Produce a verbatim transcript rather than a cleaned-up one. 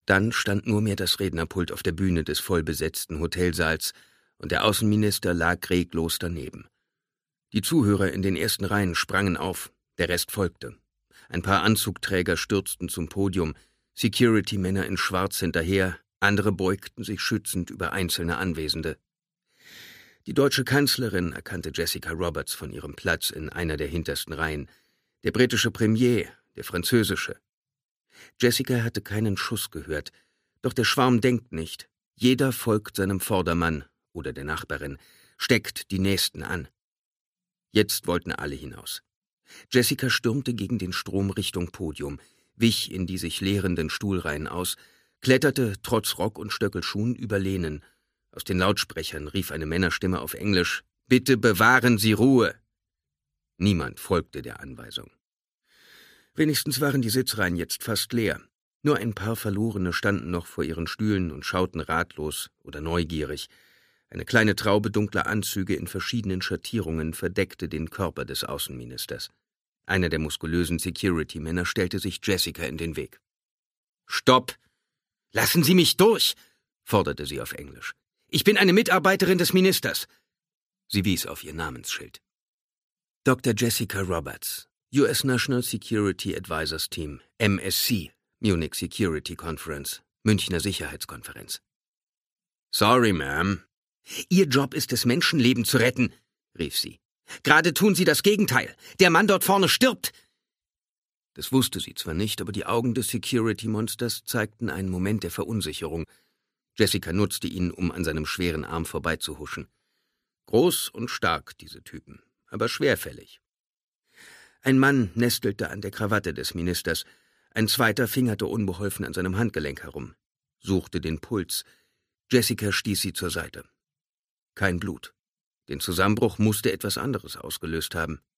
Dann stand nur mehr das Rednerpult auf der Bühne des vollbesetzten Hotelsaals, und der Außenminister lag reglos daneben. Die Zuhörer in den ersten Reihen sprangen auf, der Rest folgte. Ein paar Anzugträger stürzten zum Podium, Security-Männer in Schwarz hinterher, andere beugten sich schützend über einzelne Anwesende. Die deutsche Kanzlerin erkannte Jessica Roberts von ihrem Platz in einer der hintersten Reihen, der britische Premier, der französische. Jessica hatte keinen Schuss gehört, doch der Schwarm denkt nicht. Jeder folgt seinem Vordermann oder der Nachbarin, steckt die Nächsten an. Jetzt wollten alle hinaus. Jessica stürmte gegen den Strom Richtung Podium, wich in die sich leerenden Stuhlreihen aus, kletterte trotz Rock und Stöckelschuhen über Lehnen. Aus den Lautsprechern rief eine Männerstimme auf Englisch: »Bitte bewahren Sie Ruhe!« Niemand folgte der Anweisung. Wenigstens waren die Sitzreihen jetzt fast leer. Nur ein paar Verlorene standen noch vor ihren Stühlen und schauten ratlos oder neugierig. Eine kleine Traube dunkler Anzüge in verschiedenen Schattierungen verdeckte den Körper des Außenministers. Einer der muskulösen Security-Männer stellte sich Jessica in den Weg. »Stopp! Lassen Sie mich durch!« forderte sie auf Englisch. »Ich bin eine Mitarbeiterin des Ministers!« Sie wies auf ihr Namensschild. Doktor Jessica Roberts, U S National Security Advisors Team, M S C, Munich Security Conference, Münchner Sicherheitskonferenz. »Sorry, Ma'am.« »Ihr Job ist es, Menschenleben zu retten«, rief sie. »Gerade tun Sie das Gegenteil. Der Mann dort vorne stirbt!« Das wusste sie zwar nicht, aber die Augen des Security-Monsters zeigten einen Moment der Verunsicherung. Jessica nutzte ihn, um an seinem schweren Arm vorbeizuhuschen. Groß und stark, diese Typen, aber schwerfällig. Ein Mann nestelte an der Krawatte des Ministers, ein zweiter fingerte unbeholfen an seinem Handgelenk herum, suchte den Puls. Jessica stieß sie zur Seite. Kein Blut. Den Zusammenbruch musste etwas anderes ausgelöst haben.